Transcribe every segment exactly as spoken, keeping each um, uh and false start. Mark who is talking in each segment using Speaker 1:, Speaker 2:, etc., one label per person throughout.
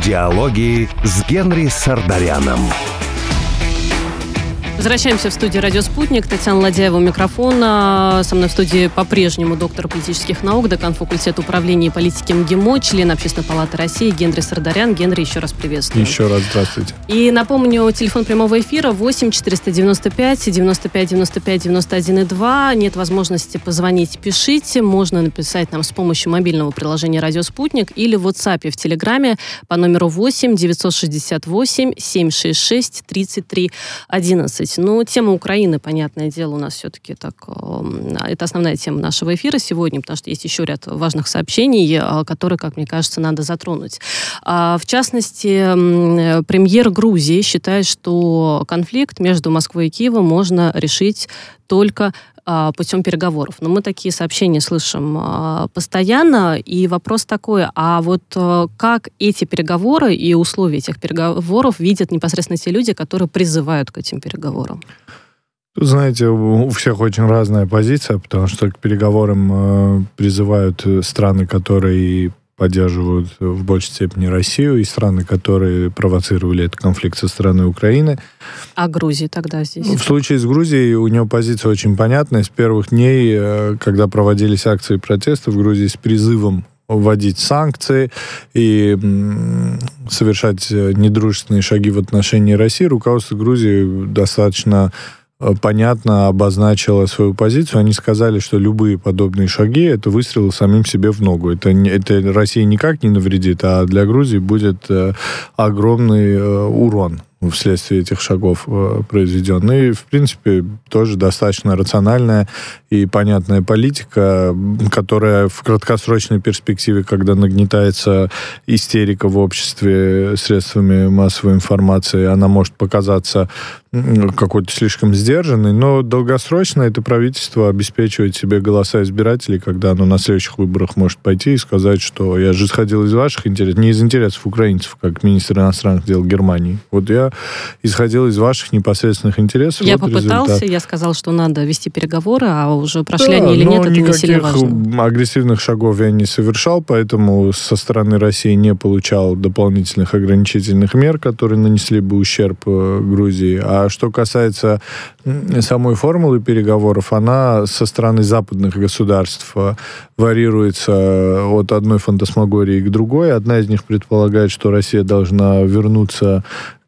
Speaker 1: Диалоги с Генри Сардаряном.
Speaker 2: Возвращаемся в студию «Радио Спутник». Татьяна Ладяева у микрофона. Со мной в студии по-прежнему доктор политических наук, декан факультета управления и политики МГИМО, член Общественной палаты России Генри Сардарян. Генри, еще раз приветствую.
Speaker 3: Еще раз здравствуйте.
Speaker 2: И напомню, телефон прямого эфира восемь четыреста девяносто пять девяносто пять девяносто пять девяносто один и два. Нет возможности позвонить, пишите. Можно написать нам с помощью мобильного приложения «Радио Спутник» или в WhatsApp, в Телеграме по номеру восемь девятьсот шестьдесят восемь семьсот шестьдесят шесть тридцать три одиннадцать. Но тема Украины, понятное дело, у нас все-таки так... Это основная тема нашего эфира сегодня, потому что есть еще ряд важных сообщений, которые, как мне кажется, надо затронуть. В частности, премьер Грузии считает, что конфликт между Москвой и Киевом можно решить только путем переговоров. Но мы такие сообщения слышим постоянно, и вопрос такой, а вот как эти переговоры и условия этих переговоров видят непосредственно те люди, которые призывают к этим переговорам?
Speaker 3: Знаете, у всех очень разная позиция, потому что к переговорам призывают страны, которые поддерживают в большей степени Россию, и страны, которые провоцировали этот конфликт со стороны Украины.
Speaker 2: А Грузия тогда здесь?
Speaker 3: В случае с Грузией у нее позиция очень понятная. С первых дней, когда проводились акции протеста в Грузии с призывом вводить санкции и совершать недружественные шаги в отношении России, руководство Грузии достаточно понятно обозначила свою позицию. Они сказали, что любые подобные шаги — это выстрел самим себе в ногу. Это, это России никак не навредит, а для Грузии будет огромный урон вследствие этих шагов произведен. И, в принципе, тоже достаточно рациональная и понятная политика, которая в краткосрочной перспективе, когда нагнетается истерика в обществе средствами массовой информации, она может показаться какой-то слишком сдержанной, но долгосрочно это правительство обеспечивает себе голоса избирателей, когда оно на следующих выборах может пойти и сказать, что я же исходил из ваших интересов, не из интересов украинцев, как министр иностранных дел Германии. Вот я исходил из ваших непосредственных интересов.
Speaker 2: Я
Speaker 3: вот
Speaker 2: попытался,
Speaker 3: результат.
Speaker 2: Я сказал, что надо вести переговоры, а уже прошли
Speaker 3: да,
Speaker 2: они или нет, это не сильно важно.
Speaker 3: Никаких агрессивных шагов я не совершал, поэтому со стороны России не получал дополнительных ограничительных мер, которые нанесли бы ущерб Грузии. А что касается самой формулы переговоров, она со стороны западных государств варьируется от одной фантасмагории к другой. Одна из них предполагает, что Россия должна вернуться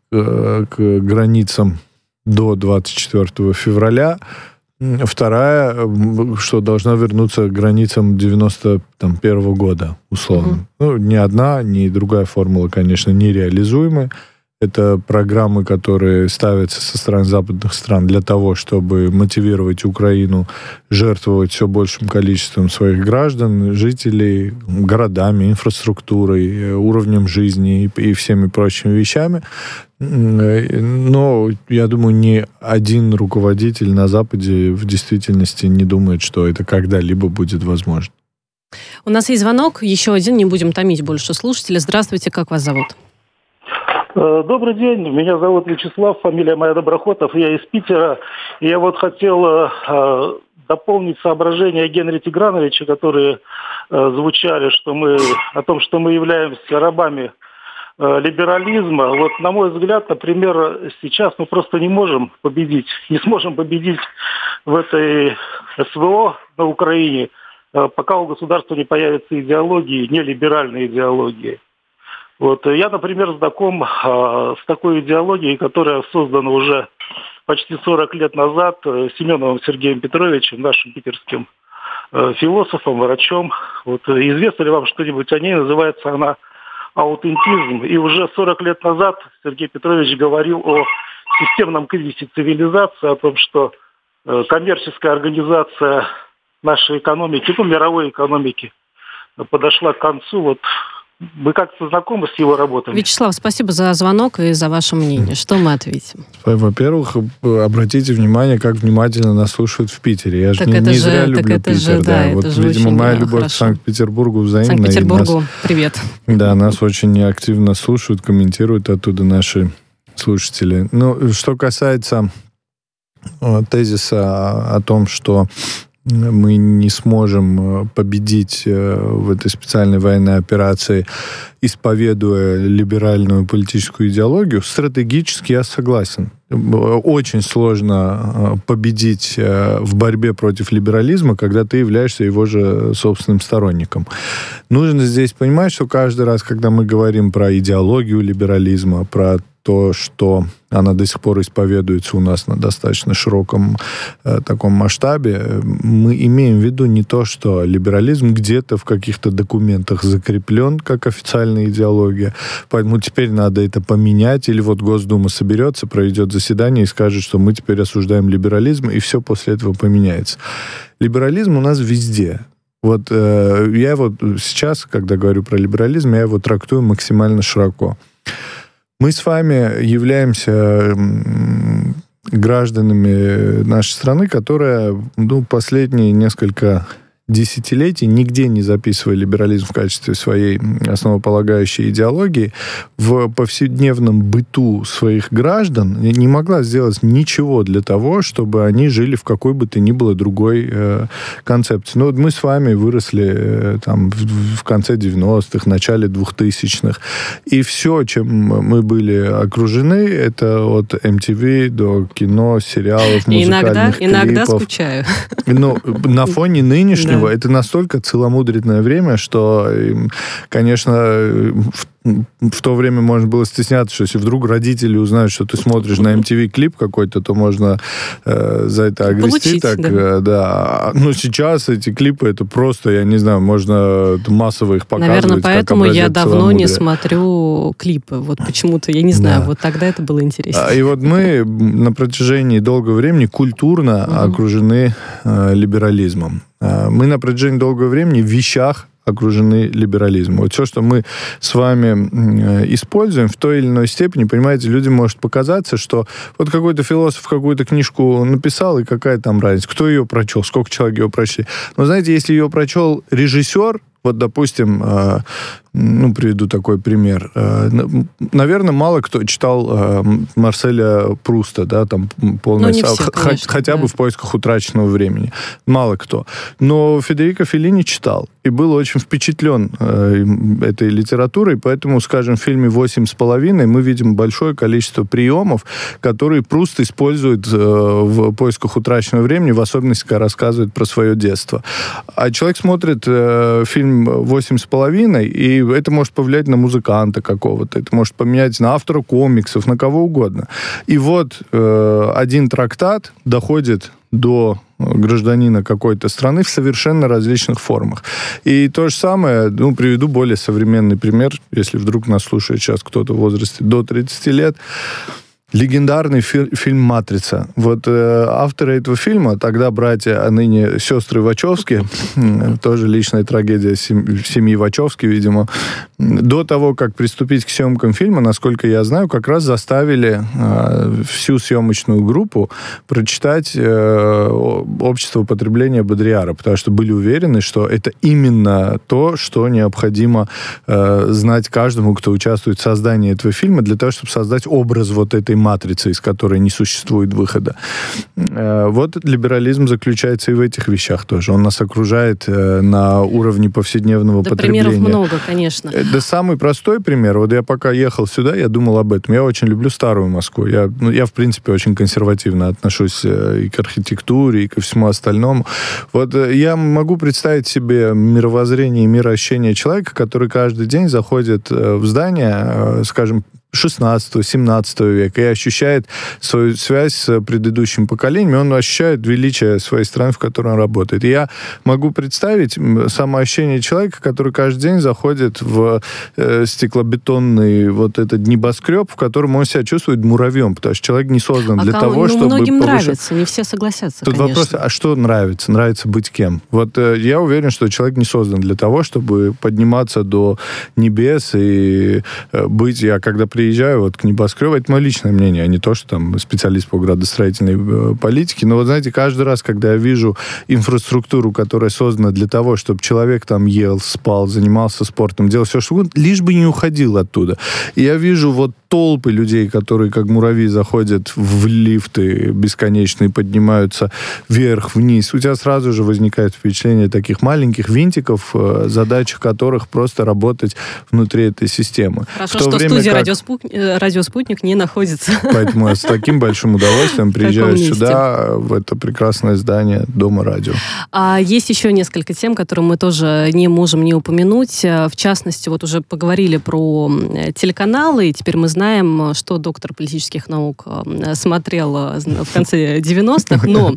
Speaker 3: к границам до двадцать четвёртого февраля. Вторая, что должна вернуться к границам девяносто первого года, условно. Uh-huh. Ну, ни одна, ни другая формула, конечно, нереализуемы. Это программы, которые ставятся со стороны западных стран для того, чтобы мотивировать Украину жертвовать все большим количеством своих граждан, жителей, городами, инфраструктурой, уровнем жизни и, и всеми прочими вещами. Но, я думаю, ни один руководитель на Западе в действительности не думает, что это когда-либо будет возможно.
Speaker 2: У нас есть звонок, еще один, не будем томить больше слушателя. Здравствуйте, как вас зовут?
Speaker 4: Добрый день, меня зовут Вячеслав, фамилия моя Доброхотов, я из Питера. И я вот хотел э, дополнить соображения Генри Тиграновича, которые э, звучали, что мы, о том, что мы являемся рабами э, либерализма. Вот, на мой взгляд, например, сейчас мы просто не можем победить, не сможем победить в этой СВО на Украине, э, пока у государства не появятся идеологии, нелиберальные идеологии. Вот. Я, например, знаком а, с такой идеологией, которая создана уже почти сорок лет назад Семеновым Сергеем Петровичем, нашим питерским а, философом, врачом. Вот. Известно ли вам что-нибудь о ней? Называется она аутентизм. И уже сорок лет назад Сергей Петрович говорил о системном кризисе цивилизации, о том, что а, коммерческая организация нашей экономики, ну, мировой экономики, подошла к концу. Вот. Вы как-то знакомы с его работами?
Speaker 2: Вячеслав, спасибо за звонок и за ваше мнение. Что мы ответим?
Speaker 3: Во-первых, обратите внимание, как внимательно нас слушают в Питере. Я
Speaker 2: так
Speaker 3: же не, не
Speaker 2: же,
Speaker 3: зря люблю
Speaker 2: это
Speaker 3: Питер.
Speaker 2: Же, да,
Speaker 3: да. Вот,
Speaker 2: же
Speaker 3: видимо, моя
Speaker 2: очень,
Speaker 3: любовь
Speaker 2: хорошо.
Speaker 3: к Санкт-Петербургу взаимна.
Speaker 2: Санкт-Петербургу,
Speaker 3: нас,
Speaker 2: привет.
Speaker 3: Да, нас очень активно слушают, комментируют оттуда наши слушатели. Ну, что касается тезиса о том, что мы не сможем победить в этой специальной военной операции, исповедуя либеральную политическую идеологию, стратегически я согласен. Очень сложно победить в борьбе против либерализма, когда ты являешься его же собственным сторонником. Нужно здесь понимать, что каждый раз, когда мы говорим про идеологию либерализма, про то, что она до сих пор исповедуется у нас на достаточно широком э, таком масштабе, мы имеем в виду не то, что либерализм где-то в каких-то документах закреплен как официальная идеология, поэтому теперь надо это поменять, или вот Госдума соберется, проведет заседание и скажет, что мы теперь осуждаем либерализм, и все после этого поменяется. Либерализм у нас везде. Вот э, я вот сейчас, когда говорю про либерализм, я его трактую максимально широко. Мы с вами являемся гражданами нашей страны, которая ну, последние несколько десятилетий нигде не записывая либерализм в качестве своей основополагающей идеологии, в повседневном быту своих граждан не могла сделать ничего для того, чтобы они жили в какой бы то ни было другой э, концепции. Ну, вот мы с вами выросли э, там, в, в конце девяностых, начале двухтысячных, и все, чем мы были окружены, это от эм ти ви до кино, сериалов, музыкальных
Speaker 2: иногда,
Speaker 3: клипов.
Speaker 2: Иногда скучаю.
Speaker 3: Ну, на фоне нынешнего это настолько целомудренное время, что, конечно, в, в то время можно было стесняться, что если вдруг родители узнают, что ты смотришь на эм ти ви клип какой-то, то можно э, за это огрести.
Speaker 2: Получить,
Speaker 3: так,
Speaker 2: да.
Speaker 3: Э, да. Но сейчас эти клипы, это просто, я не знаю, можно массово их показывать.
Speaker 2: Наверное, поэтому
Speaker 3: как
Speaker 2: я давно не
Speaker 3: целомудрия.
Speaker 2: смотрю клипы. Вот почему-то, я не знаю,
Speaker 3: Да.
Speaker 2: вот тогда это было интересно.
Speaker 3: И вот мы на протяжении долгого времени культурно угу. окружены э, либерализмом. Мы на протяжении долгого времени в вещах окружены либерализмом. Вот все, что мы с вами используем в той или иной степени, понимаете, людям может показаться, что вот какой-то философ какую-то книжку написал, и какая там разница, кто ее прочел, сколько человек ее прочли. Но знаете, если ее прочел режиссер, вот, допустим, э, ну, приведу такой пример. Э, наверное, мало кто читал э, Марселя Пруста, да, там полное...
Speaker 2: Ну,
Speaker 3: все,
Speaker 2: конечно,
Speaker 3: хотя
Speaker 2: да.
Speaker 3: бы в поисках утраченного времени. Мало кто. Но Федерико Феллини читал и был очень впечатлен э, этой литературой, поэтому, скажем, в фильме «Восемь с половиной» мы видим большое количество приемов, которые Пруст использует э, в поисках утраченного времени, в особенности, когда рассказывает про свое детство. А человек смотрит э, фильм «Восемь с половиной», и это может повлиять на музыканта какого-то, это может поменять на автора комиксов, на кого угодно. И вот э, один трактат доходит до гражданина какой-то страны в совершенно различных формах. И то же самое, ну, приведу более современный пример, если вдруг нас слушает сейчас кто-то в возрасте до тридцати лет. Легендарный фи- фильм «Матрица». Вот э, авторы этого фильма, тогда братья, а ныне сестры Вачовски, тоже личная трагедия сем- семьи Вачовски, видимо, до того, как приступить к съемкам фильма, насколько я знаю, как раз заставили э, всю съемочную группу прочитать э, «Общество потребления Бодрияра», потому что были уверены, что это именно то, что необходимо э, знать каждому, кто участвует в создании этого фильма, для того, чтобы создать образ вот этой матрицы, из которой не существует выхода. Вот либерализм заключается и в этих вещах тоже. Он нас окружает на уровне повседневного
Speaker 2: да,
Speaker 3: потребления.
Speaker 2: Примеров много, конечно.
Speaker 3: Да, самый простой пример. Вот я пока ехал сюда, я думал об этом. Я очень люблю старую Москву. Я, ну, я в принципе, очень консервативно отношусь и к архитектуре, и ко всему остальному. Вот я могу представить себе мировоззрение и мироощущение человека, который каждый день заходит в здание, скажем, шестнадцатого-семнадцатого века и ощущает свою связь с предыдущим поколением, и он ощущает величие своей страны, в которой он работает. И я могу представить самоощущение человека, который каждый день заходит в э, стеклобетонный вот этот небоскреб, в котором он себя чувствует муравьем, потому что человек не создан
Speaker 2: а
Speaker 3: для
Speaker 2: кому,
Speaker 3: того,
Speaker 2: ну,
Speaker 3: чтобы...
Speaker 2: многим
Speaker 3: повышать...
Speaker 2: нравится, не все согласятся,
Speaker 3: Тут
Speaker 2: конечно.
Speaker 3: вопрос, а что нравится? Нравится быть кем? Вот э, я уверен, что человек не создан для того, чтобы подниматься до небес и э, быть... Я когда приезжаю вот к небоскребу, это мое личное мнение, а не то, что там специалист по градостроительной политике, но вот знаете, каждый раз, когда я вижу инфраструктуру, которая создана для того, чтобы человек там ел, спал, занимался спортом, делал все, что угодно, лишь бы не уходил оттуда. И я вижу вот толпы людей, которые как муравьи заходят в лифты бесконечные, поднимаются вверх-вниз, у тебя сразу же возникает впечатление таких маленьких винтиков, задача которых просто работать внутри этой системы.
Speaker 2: Хорошо, что в студии как... радиоспутник, радиоспутник не находится.
Speaker 3: Поэтому я с таким большим удовольствием приезжаю сюда, в это прекрасное здание Дома радио.
Speaker 2: А есть еще несколько тем, которые мы тоже не можем не упомянуть. В частности, вот уже поговорили про телеканалы, и теперь мы знаем, что доктор политических наук смотрел в конце девяностых, но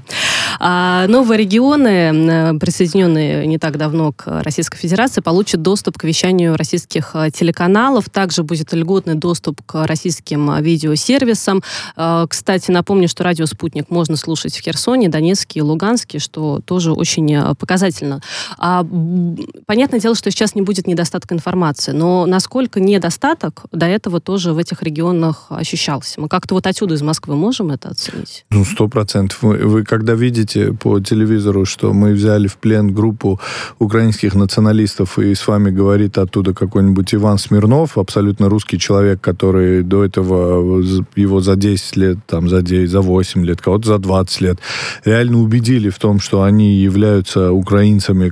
Speaker 2: новые регионы, присоединенные не так давно к Российской Федерации, получат доступ к вещанию российских телеканалов. Также будет льготный доступ к российским видеосервисам. Кстати, напомню, что радио «Спутник» можно слушать в Херсоне, Донецке и Луганске, что тоже очень показательно. А, понятное дело, что сейчас не будет недостатка информации, но насколько недостаток до этого тоже в этих регионах ощущался? Мы как-то вот отсюда из Москвы можем это оценить?
Speaker 3: Ну, сто процентов. Вы, вы когда видите по телевизору, что мы взяли в плен группу украинских националистов, и с вами говорит оттуда какой-нибудь Иван Смирнов, абсолютно русский человек, который до этого его за десять лет, там, за девять, за восемь лет, кого-то за двадцать лет, реально убедили в том, что они являются украинцами,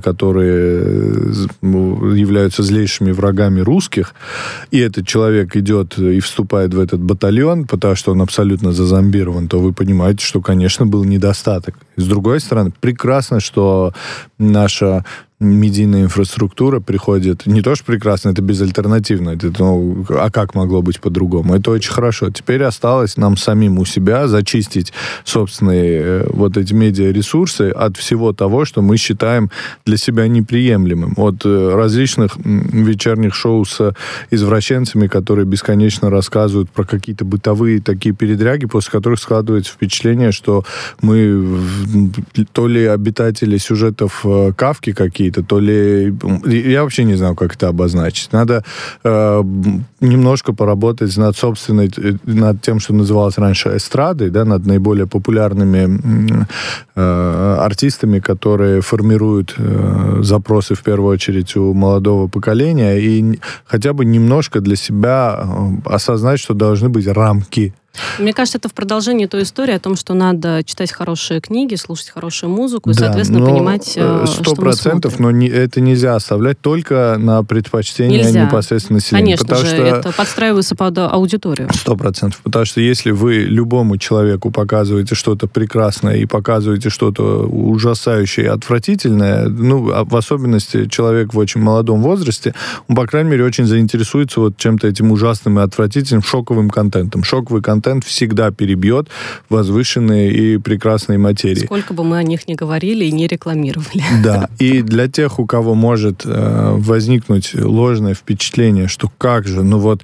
Speaker 3: которые являются злейшими врагами русских, и этот человек идет и вступает в этот батальон, потому что он абсолютно зазомбирован, то вы понимаете, что, конечно, был недостаток. С другой стороны, прекрасно, что наша медийная инфраструктура приходит... Не то, что прекрасно, это безальтернативно. Это, ну, а как могло быть по-другому? Это очень хорошо. Теперь осталось нам самим у себя зачистить собственные вот эти медиаресурсы от всего того, что мы считаем для себя неприемлемым. От различных вечерних шоу с извращенцами, которые бесконечно рассказывают про какие-то бытовые такие передряги, после которых складывается впечатление, что мы то ли обитатели сюжетов Кафки какие-то, то ли... Я вообще не знаю, как это обозначить. Надо э, немножко поработать над собственной... над тем, что называлось раньше эстрадой, да, над наиболее популярными э, артистами, которые формируют э, запросы, в первую очередь, у молодого поколения, и хотя бы немножко для себя осознать, что должны быть рамки.
Speaker 2: Мне кажется, это в продолжении той истории о том, что надо читать хорошие книги, слушать хорошую музыку и, да, соответственно, понимать, что
Speaker 3: сто процентов, но не, это нельзя оставлять только на предпочтение
Speaker 2: нельзя.
Speaker 3: Непосредственно населения.
Speaker 2: Конечно потому же, что это подстраивается под аудиторию.
Speaker 3: Сто процентов. Потому что если вы любому человеку показываете что-то прекрасное и показываете что-то ужасающее и отвратительное, ну, в особенности человек в очень молодом возрасте, он, по крайней мере, очень заинтересуется вот чем-то этим ужасным и отвратительным шоковым контентом. Шоковый контент Контент всегда перебьет возвышенные и прекрасные материи.
Speaker 2: Сколько бы мы о них ни говорили и не рекламировали.
Speaker 3: Да, и для тех, у кого может э, возникнуть ложное впечатление, что как же, ну вот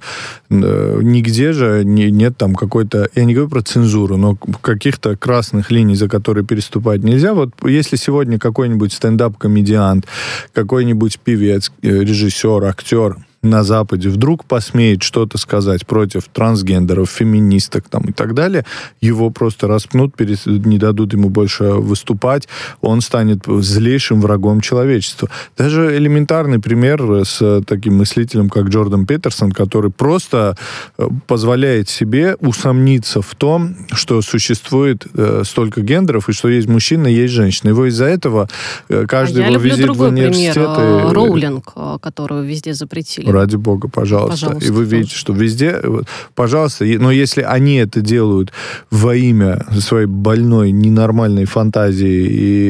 Speaker 3: э, нигде же не, нет там какой-то, я не говорю про цензуру, но каких-то красных линий, за которые переступать нельзя. Вот если сегодня какой-нибудь стендап-комедиант, какой-нибудь певец, режиссер, актер на Западе вдруг посмеет что-то сказать против трансгендеров, феминисток там, и так далее, его просто распнут, перес... не дадут ему больше выступать, он станет злейшим врагом человечества. Даже элементарный пример с таким мыслителем, как Джордан Петерсон, который просто позволяет себе усомниться в том, что существует столько гендеров, и что есть мужчина, есть женщина. Его из-за этого каждый
Speaker 2: а
Speaker 3: его визит в университет... Я люблю другой
Speaker 2: пример. Роулинг, которую везде запретили.
Speaker 3: Ради бога, пожалуйста.
Speaker 2: пожалуйста.
Speaker 3: И вы видите, что везде, пожалуйста, но если они это делают во имя своей больной, ненормальной фантазии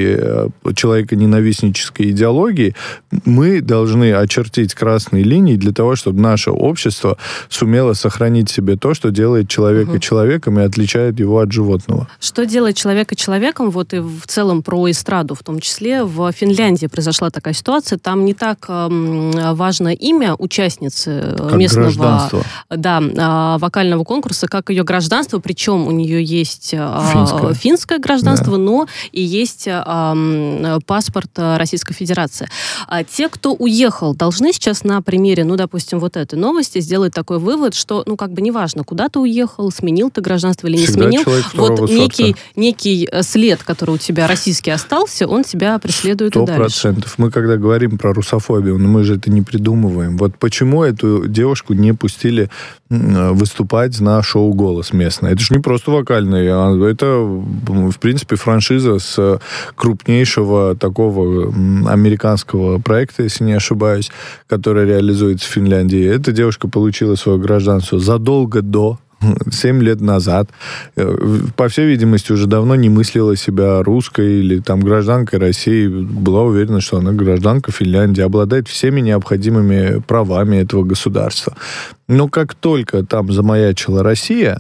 Speaker 3: и человеконенавистнической идеологии, мы должны очертить красные линии для того, чтобы наше общество сумело сохранить себе то, что делает человека угу. человеком и отличает его от животного.
Speaker 2: Что делает человека человеком, вот и в целом про эстраду в том числе. В Финляндии произошла такая ситуация, там не так э, важно имя участницы как местного да, вокального конкурса, как ее гражданство, причем у нее есть финское, финское гражданство, да. но и есть а, паспорт Российской Федерации. А те, кто уехал, должны сейчас на примере, ну, допустим, вот этой новости сделать такой вывод, что, ну, как бы неважно, куда ты уехал, сменил ты гражданство или не
Speaker 3: Всегда
Speaker 2: сменил, вот некий,
Speaker 3: сорта.
Speaker 2: некий след, который у тебя российский остался, он тебя преследует и дальше.
Speaker 3: Сто процентов. Мы, когда говорим про русофобию, ну, мы же это не придумываем. Вот вот почему эту девушку не пустили выступать на шоу «Голос» местное? Это же не просто вокальный, это, в принципе, франшиза с крупнейшего такого американского проекта, если не ошибаюсь, который реализуется в Финляндии. Эта девушка получила свое гражданство задолго до, семь лет назад. По всей видимости, уже давно не мыслила себя русской или там гражданкой России. Была уверена, что она гражданка Финляндии, обладает всеми необходимыми правами этого государства. Но как только там замаячила Россия,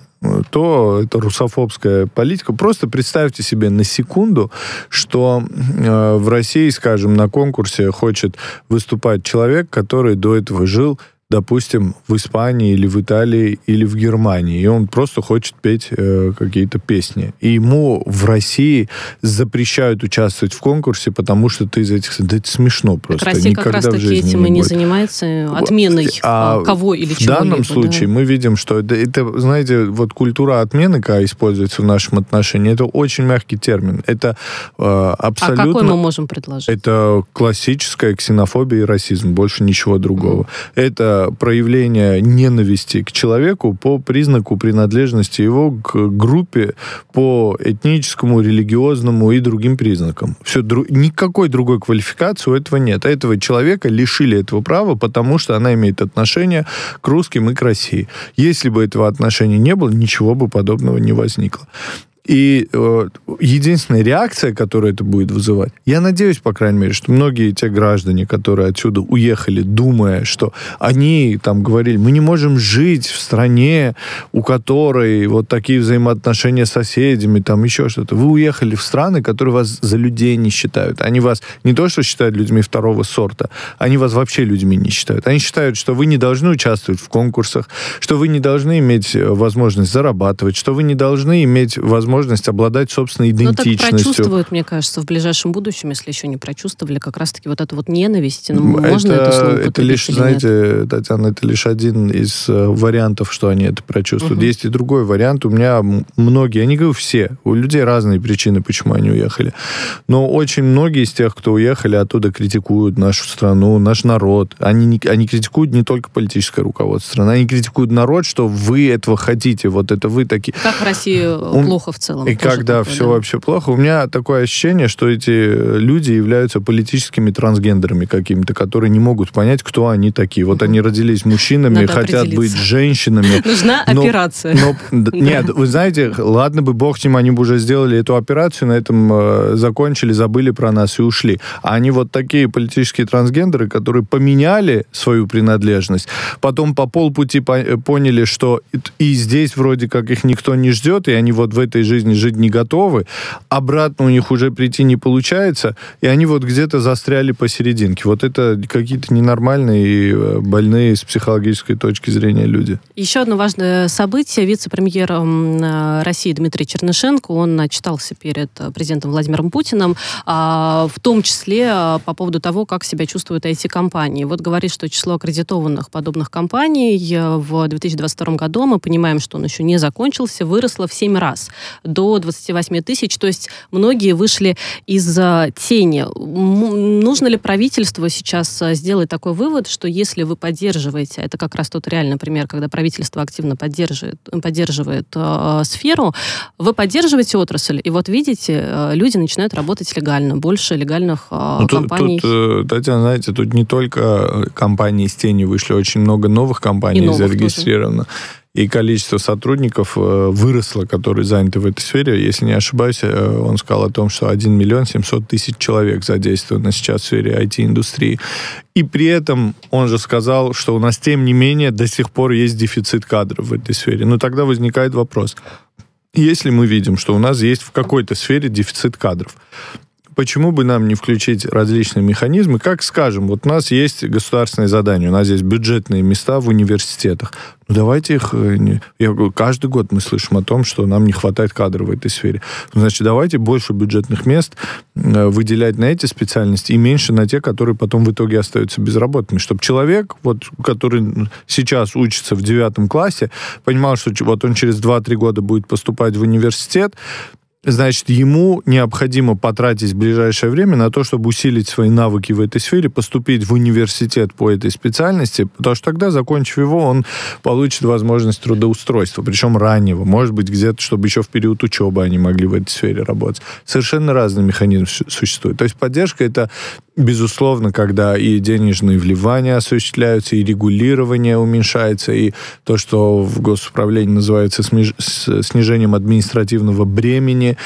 Speaker 3: то это русофобская политика. Просто представьте себе на секунду, что э, в России, скажем, на конкурсе хочет выступать человек, который до этого жил, допустим, в Испании или в Италии или в Германии, и он просто хочет петь э, какие-то песни. И ему в России запрещают участвовать в конкурсе, потому что ты из этих... Да это смешно просто.
Speaker 2: Так Россия
Speaker 3: никогда
Speaker 2: как раз-таки этим
Speaker 3: не
Speaker 2: и не
Speaker 3: будет.
Speaker 2: занимается отменой а кого или чего-либо.
Speaker 3: В данном случае
Speaker 2: да.
Speaker 3: мы видим, что это, это, знаете, вот культура отмены, когда используется в нашем отношении, это очень мягкий термин. Это э, абсолютно...
Speaker 2: А какой мы можем предложить?
Speaker 3: Это классическая ксенофобия и расизм, больше ничего другого. Mm. Это проявление ненависти к человеку по признаку принадлежности его к группе, по этническому, религиозному и другим признакам. Все, дру... Никакой другой квалификации у этого нет. А этого человека лишили этого права, потому что она имеет отношение к русским и к России. Если бы этого отношения не было, ничего бы подобного не возникло. И э, единственная реакция, которую это будет вызывать, я надеюсь, по крайней мере, что многие те граждане, которые отсюда уехали, думая, что они там говорили, мы не можем жить в стране, у которой вот такие взаимоотношения с соседями, там еще что-то. Вы уехали в страны, которые вас за людей не считают. Они вас не то, что считают людьми второго сорта, они вас вообще людьми не считают. Они считают, что вы не должны участвовать в конкурсах, что вы не должны иметь возможность зарабатывать, что вы не должны иметь возможность возможность обладать собственной идентичностью.
Speaker 2: Ну, так прочувствуют, мне кажется, в ближайшем будущем, если еще не прочувствовали, как раз-таки вот эту вот ненависть. Ну, это, можно это слово употребить?
Speaker 3: Это лишь, знаете, нет? Татьяна, это лишь один из вариантов, что они это прочувствуют. Угу. Есть и другой вариант. У меня многие, я не говорю все, у людей разные причины, почему они уехали. Но очень многие из тех, кто уехали оттуда, критикуют нашу страну, наш народ. Они, они критикуют не только политическое руководство страны, они критикуют народ, что вы этого хотите, вот это вы такие.
Speaker 2: Как в России Он... плохо в целом.
Speaker 3: И когда
Speaker 2: такое,
Speaker 3: все
Speaker 2: да.
Speaker 3: вообще плохо, у меня такое ощущение, что эти люди являются политическими трансгендерами какими-то, которые не могут понять, кто они такие. Вот угу. они родились мужчинами, Надо хотят быть женщинами.
Speaker 2: Нужна но, операция.
Speaker 3: Но, нет, вы знаете, ладно бы, бог с ним, они бы уже сделали эту операцию, на этом э, закончили, забыли про нас и ушли. А они вот такие политические трансгендеры, которые поменяли свою принадлежность, потом по полпути по- поняли, что и здесь вроде как их никто не ждет, и они вот в этой жизни жить не готовы, обратно у них уже прийти не получается, и они вот где-то застряли посерединке. Вот это какие-то ненормальные и больные с психологической точки зрения люди.
Speaker 2: Еще одно важное событие. Вице-премьер России Дмитрий Чернышенко, он отчитался перед президентом Владимиром Путиным, в том числе по поводу того, как себя чувствуют ай ти-компании. Вот говорит, что число аккредитованных подобных компаний в две тысячи двадцать втором году, мы понимаем, что он еще не закончился, выросло в семь раз. До двадцать восемь тысяч, то есть многие вышли из тени. Нужно ли правительству сейчас сделать такой вывод, что если вы поддерживаете, это как раз тот реальный пример, когда правительство активно поддерживает, поддерживает э, сферу, вы поддерживаете отрасль, и вот видите, э, люди начинают работать легально, больше легальных э, ну, компаний.
Speaker 3: Тут, тут, Татьяна, знаете, тут не только компании из тени вышли, очень много новых компаний новых зарегистрировано. Тоже. И количество сотрудников выросло, которые заняты в этой сфере. Если не ошибаюсь, он сказал о том, что один миллион семьсот тысяч человек задействовано сейчас в сфере ай ти-индустрии. И при этом он же сказал, что у нас, тем не менее, до сих пор есть дефицит кадров в этой сфере. Но тогда возникает вопрос. Если мы видим, что у нас есть в какой-то сфере дефицит кадров, почему бы нам не включить различные механизмы? Как, скажем, вот у нас есть государственные задания, у нас есть бюджетные места в университетах. Ну, давайте их... Я говорю, каждый год мы слышим о том, что нам не хватает кадров в этой сфере. Ну, значит, давайте больше бюджетных мест выделять на эти специальности и меньше на те, которые потом в итоге остаются безработными. Чтобы человек, вот, который сейчас учится в девятом классе, понимал, что вот он через два-три года будет поступать в университет, значит, ему необходимо потратить в ближайшее время на то, чтобы усилить свои навыки в этой сфере, поступить в университет по этой специальности, потому что тогда, закончив его, он получит возможность трудоустройства, причем раннего, может быть, где-то, чтобы еще в период учебы они могли в этой сфере работать. Совершенно разный механизм существует. То есть поддержка — это, безусловно, когда и денежные вливания осуществляются, и регулирование уменьшается, и то, что в госуправлении называется снижением административного бремени,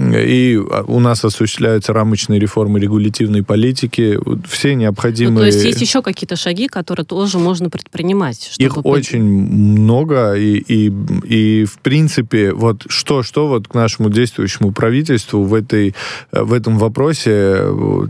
Speaker 3: и у нас осуществляются рамочные реформы регулятивной политики, все необходимые...
Speaker 2: Ну, то есть есть еще какие-то шаги, которые тоже можно предпринимать? Чтобы...
Speaker 3: Их очень много, и, и, и в принципе, вот что-что вот к нашему действующему правительству в, этой, в этом вопросе,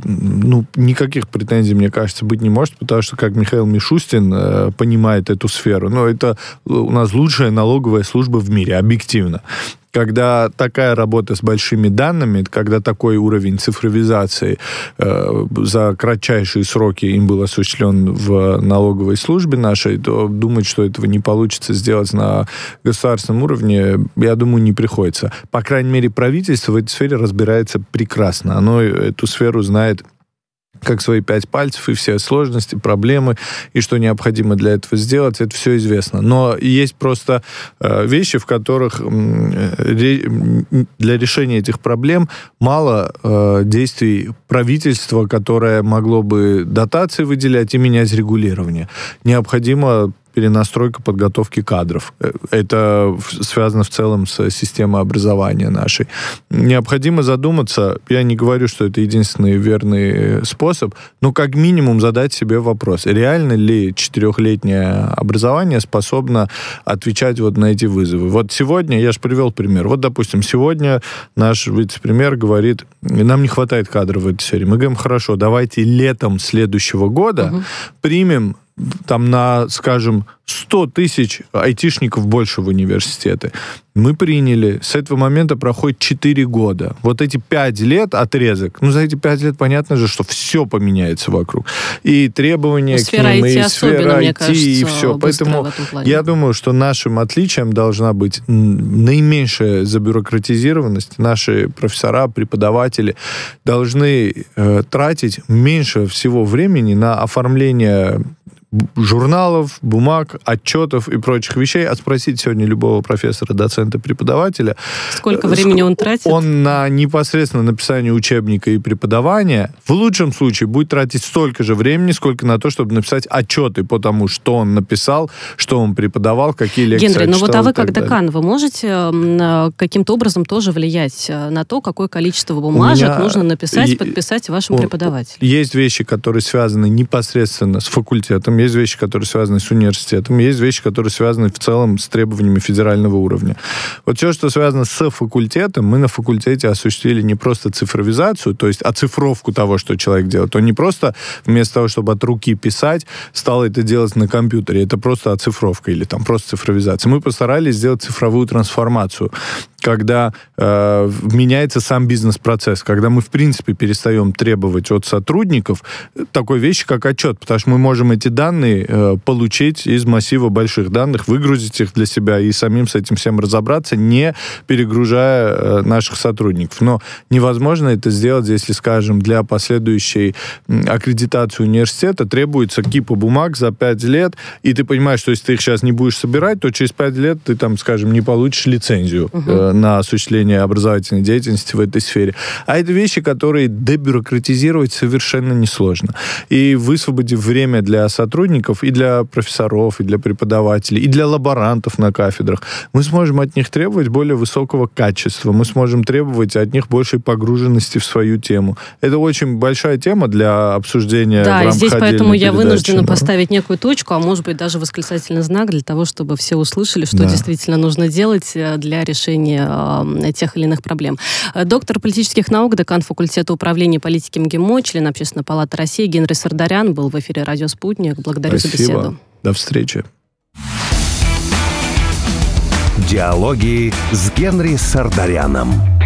Speaker 3: ну, никаких претензий, мне кажется, быть не может, потому что, как Михаил Мишустин э, понимает эту сферу, ну, это у нас лучшая налоговая служба в мире, объективно. Когда такая работа с большими данными, когда такой уровень цифровизации э, за кратчайшие сроки им был осуществлен в налоговой службе нашей, то думать, что этого не получится сделать на государственном уровне, я думаю, не приходится. По крайней мере, правительство в этой сфере разбирается прекрасно. Оно эту сферу знает как свои пять пальцев, и все сложности, проблемы, и что необходимо для этого сделать, это все известно. Но есть просто э, вещи, в которых э, ре, для решения этих проблем мало э, действий правительства, которое могло бы дотации выделять и менять регулирование. Необходимо перенастройка подготовки кадров. Это связано в целом с системой образования нашей. Необходимо задуматься, я не говорю, что это единственный верный способ, но как минимум задать себе вопрос, реально ли четырехлетнее образование способно отвечать вот на эти вызовы. Вот сегодня, я же привел пример, вот, допустим, сегодня наш вице-премьер говорит, нам не хватает кадров в этой сфере. Мы говорим, хорошо, давайте летом следующего года угу. примем там на, скажем, сто тысяч айтишников больше в университеты. Мы приняли. С этого момента проходит четыре года. Вот эти пять лет отрезок, ну, за эти пять лет понятно же, что все поменяется вокруг. И требования
Speaker 2: ну,
Speaker 3: к ним, и сфера ай ти,
Speaker 2: кажется,
Speaker 3: и все. Поэтому я думаю, что нашим отличием должна быть наименьшая забюрократизированность. Наши профессора, преподаватели должны э, тратить меньше всего времени на оформление журналов, бумаг, отчетов и прочих вещей, а спросить сегодня любого профессора, доцента, преподавателя.
Speaker 2: Сколько времени он тратит?
Speaker 3: Он на непосредственно написание учебника и преподавания в лучшем случае будет тратить столько же времени, сколько на то, чтобы написать отчеты по тому, что он написал, что он преподавал, какие лекции
Speaker 2: Генри,
Speaker 3: отчитал.
Speaker 2: Ну вот а вы как декан, вы можете каким-то образом тоже влиять на то, какое количество бумажек меня... нужно написать, и... подписать вашему преподавателю? Есть
Speaker 3: вещи, которые связаны непосредственно с факультетом, есть вещи, которые связаны с университетом, есть вещи, которые связаны в целом с требованиями федерального уровня. Вот все, что связано с факультетом, мы на факультете осуществили не просто цифровизацию, то есть оцифровку того, что человек делает. Он не просто вместо того, чтобы от руки писать, стал это делать на компьютере. Это просто оцифровка или там просто цифровизация. Мы постарались сделать цифровую трансформацию, когда э, меняется сам бизнес-процесс, когда мы, в принципе, перестаем требовать от сотрудников такой вещи, как отчет, потому что мы можем эти данные э, получить из массива больших данных, выгрузить их для себя и самим с этим всем разобраться, не перегружая э, наших сотрудников. Но невозможно это сделать, если, скажем, для последующей аккредитации университета требуется кипа бумаг за пять лет, и ты понимаешь, что если ты их сейчас не будешь собирать, то через пять лет ты, там, скажем, не получишь лицензию uh-huh. на осуществление образовательной деятельности в этой сфере. А это вещи, которые дебюрократизировать совершенно несложно. И высвободив время для сотрудников, и для профессоров, и для преподавателей, и для лаборантов на кафедрах, мы сможем от них требовать более высокого качества, мы сможем требовать от них большей погруженности в свою тему. Это очень большая тема для обсуждения
Speaker 2: да,
Speaker 3: в рамках
Speaker 2: здесь поэтому я
Speaker 3: передачи,
Speaker 2: вынуждена
Speaker 3: да.
Speaker 2: поставить некую точку, а может быть даже восклицательный знак для того, чтобы все услышали, что да. действительно нужно делать для решения тех или иных проблем. Доктор политических наук, декан факультета управления политики МГИМО, член Общественной палаты России Генри Сардарян был в эфире «Радио Спутник». Благодарю
Speaker 3: Спасибо.
Speaker 2: за беседу.
Speaker 3: До встречи.
Speaker 1: Диалоги с Генри Сардаряном.